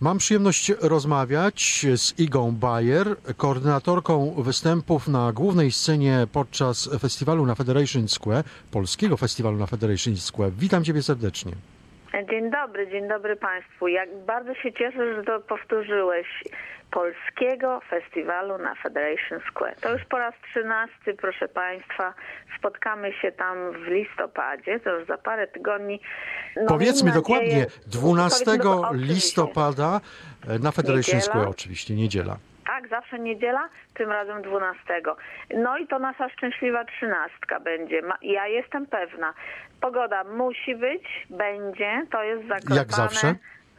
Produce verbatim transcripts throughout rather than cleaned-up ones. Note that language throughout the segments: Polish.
Mam przyjemność rozmawiać z Igą Bayer, koordynatorką występów na głównej scenie podczas festiwalu na Federation Square, polskiego festiwalu na Federation Square. Witam Ciebie serdecznie. Dzień dobry, dzień dobry Państwu. Jak bardzo się cieszę, że to powtórzyłeś. Polskiego Festiwalu na Federation Square. To już po raz trzynasty, proszę Państwa. Spotkamy się tam w listopadzie, to już za parę tygodni. No, Powiedzmy nadzieję, dokładnie, dwunastego oczywiście. listopada na Federation Niedziela. Square, oczywiście, niedziela. Tak, zawsze niedziela, tym razem dwunastego. No i to nasza szczęśliwa trzynastka będzie. Ja jestem pewna. Pogoda musi być, będzie, to jest zaklepane. Jak zawsze.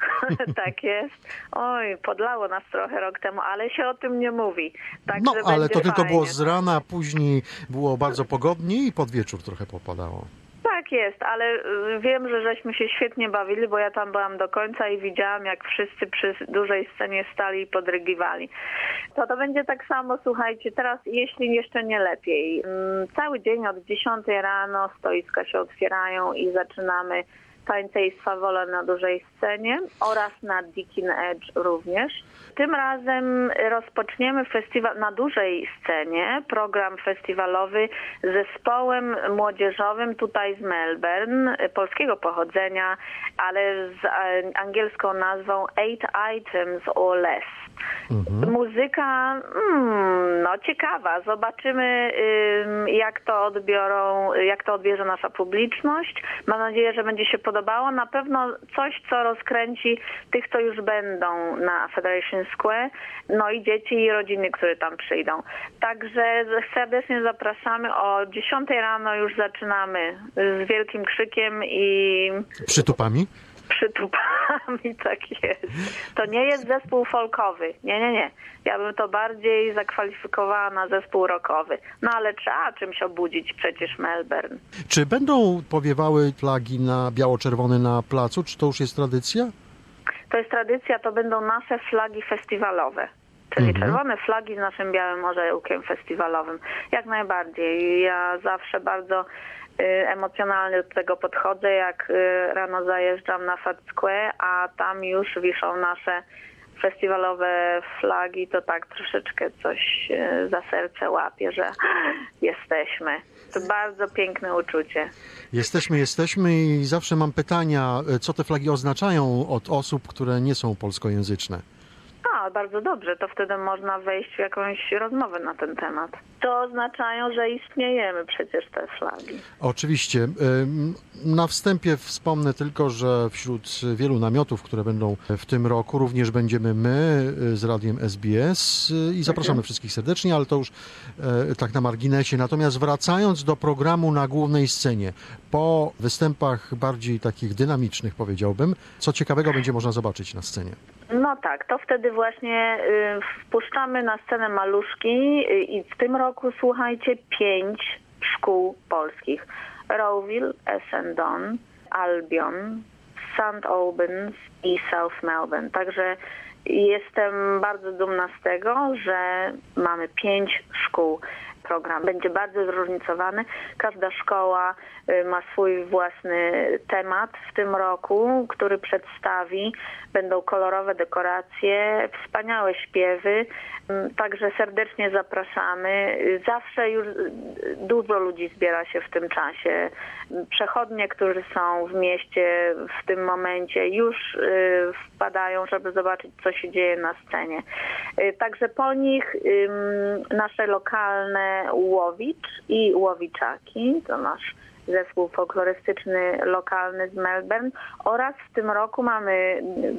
Tak jest. Oj, podlało nas trochę rok temu, ale się o tym nie mówi. Tak, no, ale to tylko fajnie. było z rana, później było bardzo pogodnie i pod wieczór trochę popadało. Tak jest, ale wiem, że żeśmy się świetnie bawili, bo ja tam byłam do końca i widziałam, jak wszyscy przy dużej scenie stali i podrygiwali. To to będzie tak samo, słuchajcie, teraz jeśli jeszcze nie lepiej. Cały dzień od dziesiątej rano stoiska się otwierają i zaczynamy tańce i swawole na dużej scenie oraz na Deakin Edge również. Tym razem rozpoczniemy festiwal na dużej scenie, program festiwalowy z zespołem młodzieżowym tutaj z Melbourne, polskiego pochodzenia, ale z angielską nazwą Eight Items or Less. Mhm. Muzyka, mm, no ciekawa. Zobaczymy, ym, jak to odbiorą, jak to odbierze nasza publiczność. Mam nadzieję, że będzie się podobało. Na pewno coś, co rozkręci tych, co już będą na Federation Square, no i dzieci i rodziny, które tam przyjdą. Także serdecznie zapraszamy. O dziesiątej rano już zaczynamy z wielkim krzykiem i... Przytupami? Przytupami, tak jest. To nie jest zespół folkowy. Nie, nie, nie. Ja bym to bardziej zakwalifikowała na zespół rockowy. No ale trzeba czymś obudzić przecież Melbourne. Czy będą powiewały flagi na biało-czerwone na placu? Czy to już jest tradycja? To jest tradycja, to będą nasze flagi festiwalowe. Czyli mhm. czerwone flagi z naszym białym orzełkiem festiwalowym. Jak najbardziej. Ja zawsze bardzo emocjonalnie do tego podchodzę, jak rano zajeżdżam na Fed Square, a tam już wiszą nasze festiwalowe flagi, to tak troszeczkę coś za serce łapie, że jesteśmy. To bardzo piękne uczucie. Jesteśmy, jesteśmy i zawsze mam pytania, co te flagi oznaczają od osób, które nie są polskojęzyczne. A, bardzo dobrze, to wtedy można wejść w jakąś rozmowę na ten temat. To oznaczają, że istniejemy przecież te flagi. Oczywiście. Na wstępie wspomnę tylko, że wśród wielu namiotów, które będą w tym roku, również będziemy my z Radiem S B S i zapraszamy mhm. wszystkich serdecznie, ale to już tak na marginesie. Natomiast wracając do programu na głównej scenie, po występach bardziej takich dynamicznych, powiedziałbym, co ciekawego będzie można zobaczyć na scenie? No tak, to wtedy właśnie y, wpuszczamy na scenę maluszki y, i w tym roku, słuchajcie, pięć szkół polskich. Rowville, Essendon, Albion, Saint Albans i South Melbourne. Także jestem bardzo dumna z tego, że mamy pięć szkół. Program będzie bardzo zróżnicowany. Każda szkoła ma swój własny temat w tym roku, który przedstawi. Będą kolorowe dekoracje, wspaniałe śpiewy. Także serdecznie zapraszamy. Zawsze już dużo ludzi zbiera się w tym czasie. Przechodnie, którzy są w mieście w tym momencie, już wpadają, żeby zobaczyć, co się dzieje na scenie. Także po nich nasze lokalne Łowicz i Łowiczaki, to nasz zespół folklorystyczny lokalny z Melbourne, oraz w tym roku mamy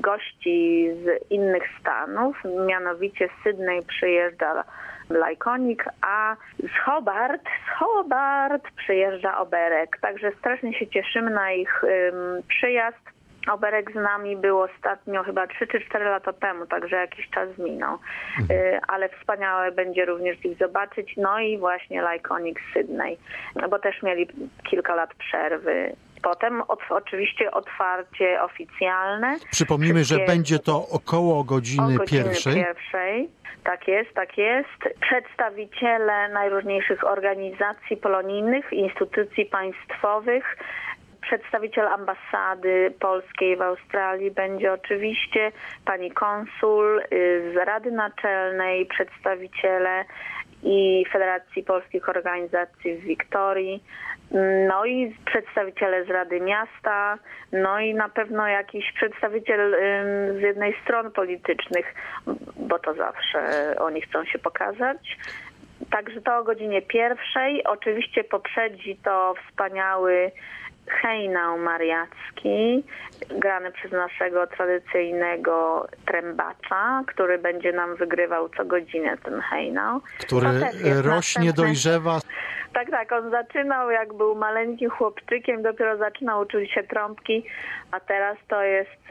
gości z innych stanów, mianowicie z Sydney przyjeżdża Lyconic, a z Hobart, z Hobart przyjeżdża Oberek. Także strasznie się cieszymy na ich um, przyjazd. Oberek z nami był ostatnio chyba trzy czy cztery lata temu, także jakiś czas minął. Mhm. Ale wspaniałe będzie również ich zobaczyć. No i właśnie Lyconic z Sydney, bo też mieli kilka lat przerwy. Potem od, oczywiście otwarcie oficjalne. Przypomnijmy, że będzie to około godziny, o godziny pierwszej. pierwszej. Tak jest, tak jest. Przedstawiciele najróżniejszych organizacji polonijnych, instytucji państwowych Przedstawiciel ambasady polskiej w Australii będzie oczywiście, pani konsul z Rady Naczelnej, przedstawiciele i Federacji Polskich Organizacji w Wiktorii, no i przedstawiciele z Rady Miasta, no i na pewno jakiś przedstawiciel z jednej z stron politycznych, bo to zawsze oni chcą się pokazać. Także to o godzinie pierwszej. Oczywiście poprzedzi to wspaniały hejnał mariacki, grany przez naszego tradycyjnego trębacza, który będzie nam wygrywał co godzinę ten hejnał. Który rośnie, następny... dojrzewa. Tak, tak, on zaczynał jak był maleńkim chłopczykiem, dopiero zaczynał uczyć się trąbki, a teraz to jest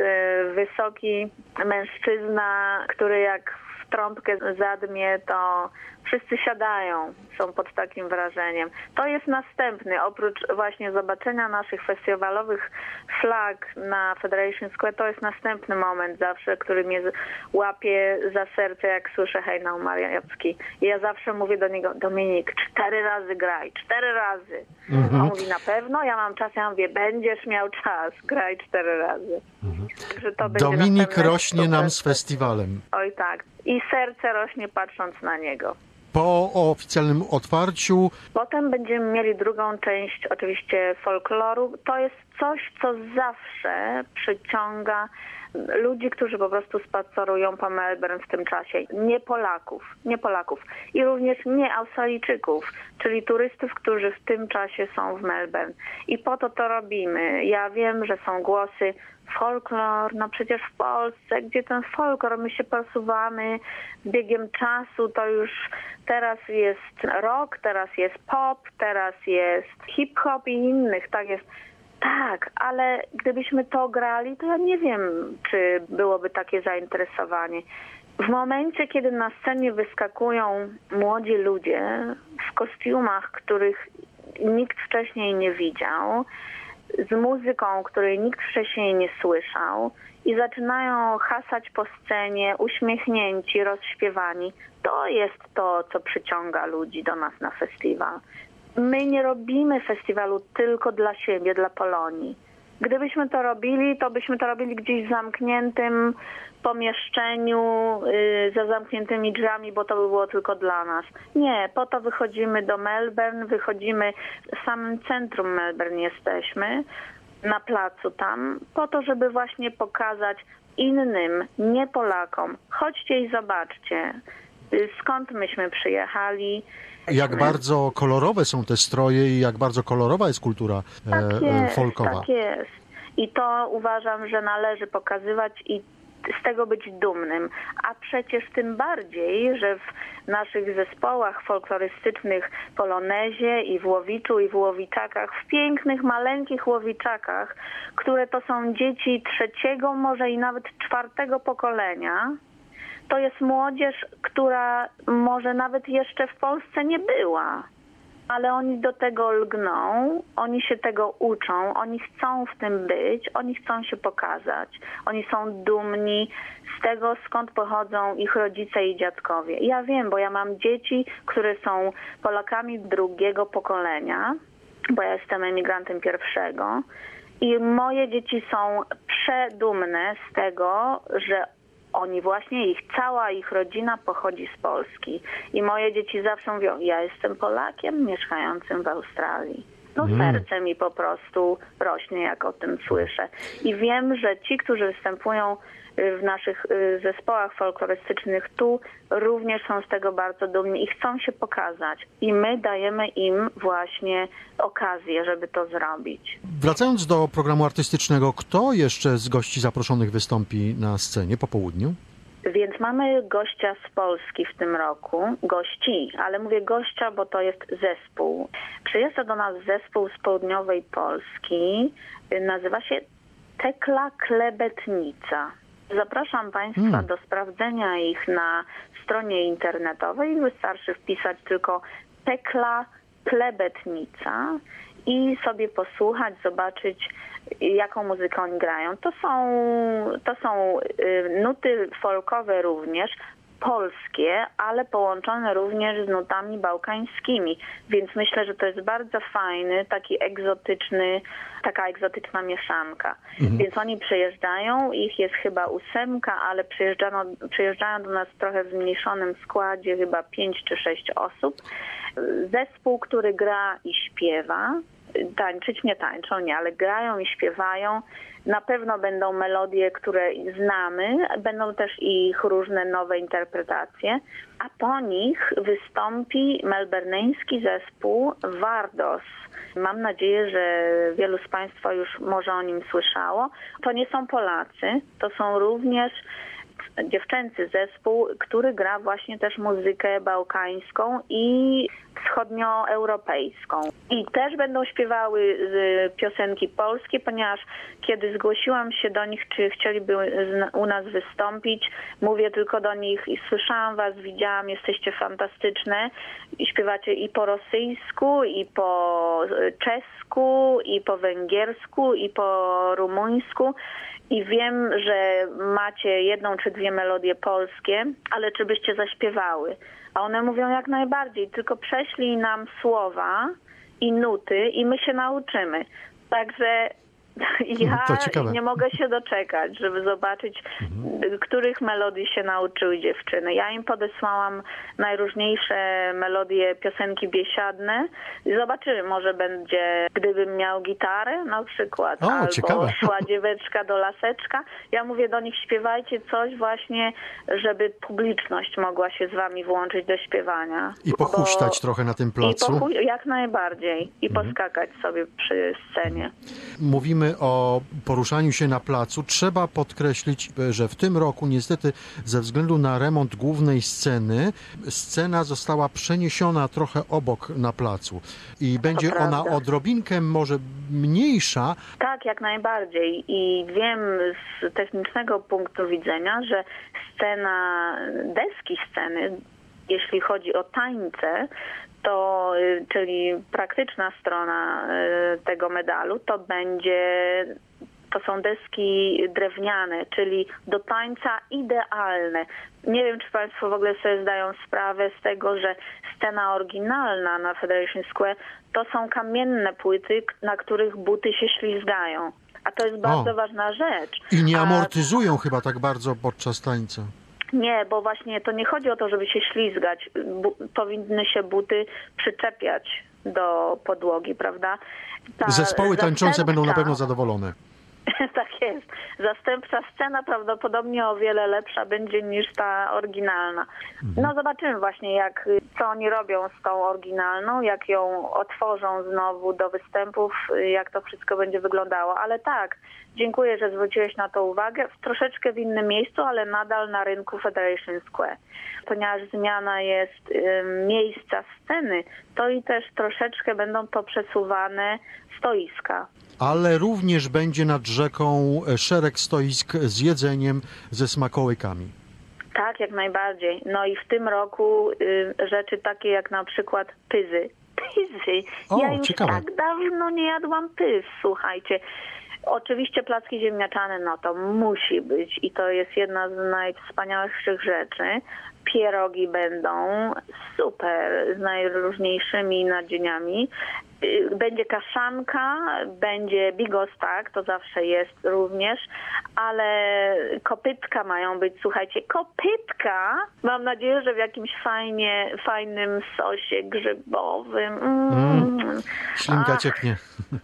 wysoki mężczyzna, który jak w trąbkę zadmie, to wszyscy siadają, są pod takim wrażeniem. To jest następny, oprócz właśnie zobaczenia naszych festiwalowych flag na Federation Square, to jest następny moment zawsze, który mnie łapie za serce, jak słyszę hejnał mariacki. I ja zawsze mówię do niego: Dominik, cztery razy graj, cztery razy. Mhm. On mówi: na pewno? Ja mam czas. Ja mówię: będziesz miał czas, graj cztery razy. Mhm. Także to Dominik rośnie nam z festiwalem. Oj tak. I serce rośnie patrząc na niego. Po oficjalnym otwarciu. Potem będziemy mieli drugą część oczywiście folkloru. To jest coś, co zawsze przyciąga ludzi, którzy po prostu spacerują po Melbourne w tym czasie. Nie Polaków, nie Polaków i również nie Australijczyków, czyli turystów, którzy w tym czasie są w Melbourne. I po to to robimy. Ja wiem, że są głosy: folklor, no przecież w Polsce, gdzie ten folklor, my się posuwamy z biegiem czasu, to już teraz jest rock, teraz jest pop, teraz jest hip-hop i innych, tak jest. Tak, ale gdybyśmy to grali, to ja nie wiem, czy byłoby takie zainteresowanie. W momencie, kiedy na scenie wyskakują młodzi ludzie w kostiumach, których nikt wcześniej nie widział, z muzyką, której nikt wcześniej nie słyszał i zaczynają hasać po scenie, uśmiechnięci, rozśpiewani, to jest to, co przyciąga ludzi do nas na festiwal. My nie robimy festiwalu tylko dla siebie, dla Polonii. Gdybyśmy to robili, to byśmy to robili gdzieś w zamkniętym pomieszczeniu, yy, za zamkniętymi drzwiami, bo to by było tylko dla nas. Nie, po to wychodzimy do Melbourne, wychodzimy w samym centrum Melbourne jesteśmy, na placu tam, po to, żeby właśnie pokazać innym, nie Polakom: chodźcie i zobaczcie, yy, skąd myśmy przyjechali. Jak bardzo kolorowe są te stroje i jak bardzo kolorowa jest kultura e, tak jest, folkowa. Tak jest. I to uważam, że należy pokazywać i z tego być dumnym. A przecież tym bardziej, że w naszych zespołach folklorystycznych Polonezie i w Łowiczu i w Łowiczakach, w pięknych, maleńkich Łowiczakach, które to są dzieci trzeciego, może i nawet czwartego pokolenia, to jest młodzież, która może nawet jeszcze w Polsce nie była, ale oni do tego lgną, oni się tego uczą, oni chcą w tym być, oni chcą się pokazać, oni są dumni z tego, skąd pochodzą ich rodzice i dziadkowie. Ja wiem, bo ja mam dzieci, które są Polakami drugiego pokolenia, bo ja jestem emigrantem pierwszego i moje dzieci są przedumne z tego, że oni właśnie, ich cała ich rodzina pochodzi z Polski. I moje dzieci zawsze mówią: ja jestem Polakiem mieszkającym w Australii. No mm. serce mi po prostu rośnie, jak o tym słyszę. I wiem, że ci, którzy występują w naszych zespołach folklorystycznych tu, również są z tego bardzo dumni i chcą się pokazać. I my dajemy im właśnie okazję, żeby to zrobić. Wracając do programu artystycznego, kto jeszcze z gości zaproszonych wystąpi na scenie po południu? Więc mamy gościa z Polski w tym roku, gości, ale mówię gościa, bo to jest zespół. Przyjeżdża do nas zespół z południowej Polski, nazywa się Tekla Klebetnica. Zapraszam Państwa hmm. do sprawdzenia ich na stronie internetowej. Wystarczy wpisać tylko Tekla Klebetnica i sobie posłuchać, zobaczyć, jaką muzykę oni grają. To są, to są nuty folkowe również, polskie, ale połączone również z nutami bałkańskimi. Więc myślę, że to jest bardzo fajny, taki egzotyczny, taka egzotyczna mieszanka. Mhm. Więc oni przyjeżdżają, ich jest chyba ósemka, ale przyjeżdżają, przyjeżdżają do nas trochę w zmniejszonym składzie, chyba pięć czy sześć osób. Zespół, który gra i śpiewa, tańczyć nie tańczą, nie, ale grają i śpiewają. Na pewno będą melodie, które znamy, będą też ich różne nowe interpretacje, a po nich wystąpi melburneński zespół Vardos. Mam nadzieję, że wielu z Państwa już może o nim słyszało. To nie są Polacy, to są również dziewczęcy zespół, który gra właśnie też muzykę bałkańską i wschodnioeuropejską. I też będą śpiewały piosenki polskie, ponieważ kiedy zgłosiłam się do nich, czy chcieliby u nas wystąpić, mówię tylko do nich i słyszałam was, widziałam, jesteście fantastyczne. I śpiewacie i po rosyjsku, i po czesku, i po węgiersku, i po rumuńsku. I wiem, że macie jedną czy dwie melodie polskie, ale czy byście zaśpiewały? A one mówią jak najbardziej, tylko prześlij nam słowa i nuty i my się nauczymy. Także ja nie mogę się doczekać, żeby zobaczyć, mhm. których melodii się nauczyły dziewczyny. Ja im podesłałam najróżniejsze melodie, piosenki biesiadne. Zobaczymy, może będzie, gdybym miał gitarę na przykład, o, albo ciekawe. Szła dzieweczka do laseczka. Ja mówię do nich, śpiewajcie coś właśnie, żeby publiczność mogła się z wami włączyć do śpiewania. I pochuśtać bo... trochę na tym placu. I pochu... Jak najbardziej. I mhm. poskakać sobie przy scenie. Mówimy o poruszaniu się na placu. Trzeba podkreślić, że w tym roku niestety ze względu na remont głównej sceny, scena została przeniesiona trochę obok na placu i będzie to ona prawda. Odrobinkę może mniejsza. Tak, jak najbardziej i wiem z technicznego punktu widzenia, że scena, deski sceny, jeśli chodzi o tańce, to, czyli praktyczna strona tego medalu, to będzie, to są deski drewniane, czyli do tańca idealne. Nie wiem, czy Państwo w ogóle sobie zdają sprawę z tego, że scena oryginalna na Federation Square to są kamienne płyty, na których buty się ślizgają. A to jest bardzo o. ważna rzecz. I nie amortyzują A... chyba tak bardzo podczas tańca. Nie, bo właśnie to nie chodzi o to, żeby się ślizgać. Bu- powinny się buty przyczepiać do podłogi, prawda? Ta Zespoły tańczące będą na pewno zadowolone. Tak jest. Zastępcza scena prawdopodobnie o wiele lepsza będzie niż ta oryginalna. No zobaczymy właśnie, jak, co oni robią z tą oryginalną, jak ją otworzą znowu do występów, jak to wszystko będzie wyglądało. Ale tak, dziękuję, że zwróciłeś na to uwagę. W troszeczkę w innym miejscu, ale nadal na rynku Federation Square. Ponieważ zmiana jest y, miejsca sceny, to i też troszeczkę będą poprzesuwane stoiska. Ale również będzie nad rzeką szereg stoisk z jedzeniem, ze smakołykami. Tak, jak najbardziej. No i w tym roku y, rzeczy takie jak na przykład pyzy. Pyzy. O, ja już ciekawe. tak dawno nie jadłam pyz, słuchajcie. Oczywiście placki ziemniaczane, no to musi być i to jest jedna z najwspanialszych rzeczy. Pierogi będą super z najróżniejszymi nadzieniami. Będzie kaszanka, będzie bigostak, to zawsze jest również, ale kopytka mają być, słuchajcie, kopytka, mam nadzieję, że w jakimś fajnie, fajnym sosie grzybowym. Mm. Mm, ślinka cieknie.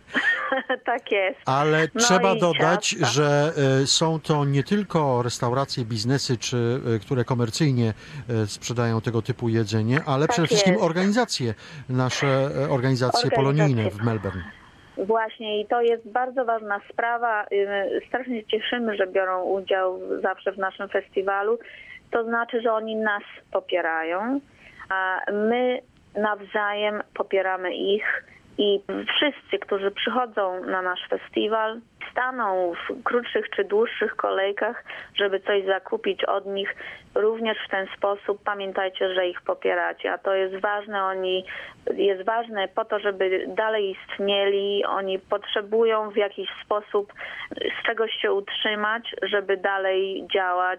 Tak jest. Ale no trzeba dodać, ciasta. że y, są to nie tylko restauracje, biznesy, czy y, które komercyjnie y, sprzedają tego typu jedzenie, ale tak przede wszystkim jest. organizacje, nasze y, organizacje polonijne w Melbourne. Właśnie i to jest bardzo ważna sprawa. Strasznie się cieszymy, że biorą udział zawsze w naszym festiwalu. To znaczy, że oni nas popierają, a my nawzajem popieramy ich. I wszyscy, którzy przychodzą na nasz festiwal, staną w krótszych czy dłuższych kolejkach, żeby coś zakupić od nich. Również w ten sposób pamiętajcie, że ich popieracie. A to jest ważne, oni jest ważne po to, żeby dalej istnieli. Oni potrzebują w jakiś sposób z czegoś się utrzymać, żeby dalej działać.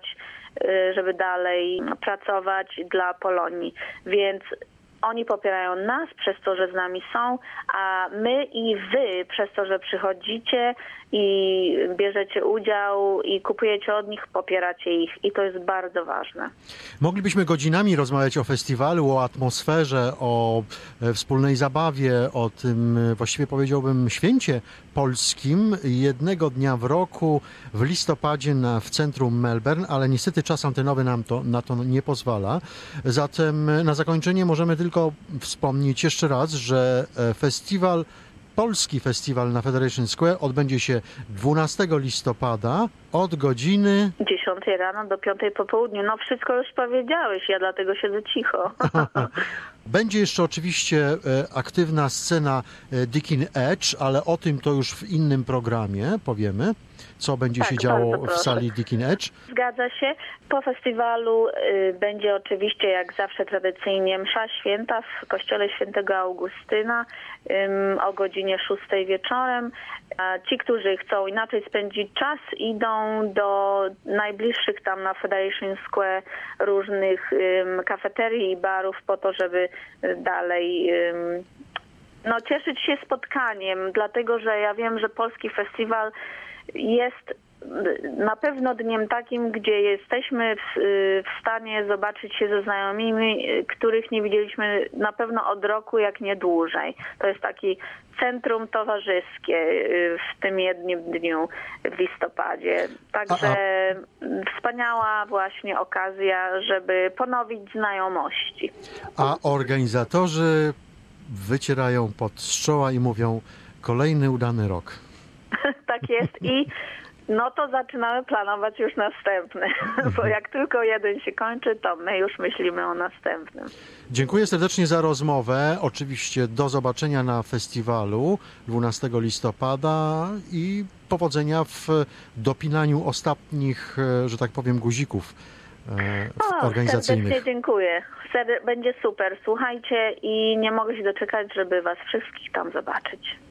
żeby dalej pracować dla Polonii. Więc oni popierają nas przez to, że z nami są, a my i wy przez to, że przychodzicie i bierzecie udział i kupujecie od nich, popieracie ich. I to jest bardzo ważne. Moglibyśmy godzinami rozmawiać o festiwalu, o atmosferze, o wspólnej zabawie, o tym właściwie powiedziałbym święcie polskim jednego dnia w roku w listopadzie na, w centrum Melbourne, ale niestety czas antenowy nam to, na to nie pozwala. Zatem na zakończenie możemy tylko wspomnieć jeszcze raz, że festiwal Polski Festiwal na Federation Square odbędzie się dwunastego listopada od godziny dziesiątej rano do piątej po południu. No wszystko już powiedziałeś, ja dlatego siedzę cicho. Będzie jeszcze oczywiście aktywna scena Deakin Edge, ale o tym to już w innym programie powiemy, co będzie tak, się działo w sali Deakin Edge. Zgadza się. Po festiwalu y, będzie oczywiście jak zawsze tradycyjnie msza święta w kościele świętego Augustyna ym, o godzinie szóstej wieczorem. A ci, którzy chcą inaczej spędzić czas, idą do najbliższych tam na Federation Square różnych ym, kafeterii i barów po to, żeby dalej ym, no, cieszyć się spotkaniem, dlatego że ja wiem, że polski festiwal jest na pewno dniem takim, gdzie jesteśmy w, w stanie zobaczyć się ze znajomymi, których nie widzieliśmy na pewno od roku, jak nie dłużej. To jest taki centrum towarzyskie w tym jednym dniu w listopadzie. Także a, a... wspaniała właśnie okazja, żeby ponowić znajomości. A organizatorzy wycierają pod z czoła i mówią: kolejny udany rok. Tak jest i no to zaczynamy planować już następny, bo jak tylko jeden się kończy, to my już myślimy o następnym. Dziękuję serdecznie za rozmowę. Oczywiście do zobaczenia na festiwalu dwunastego listopada i powodzenia w dopinaniu ostatnich, że tak powiem, guzików o, organizacyjnych. Serdecznie dziękuję. Będzie super. Słuchajcie i nie mogę się doczekać, żeby was wszystkich tam zobaczyć.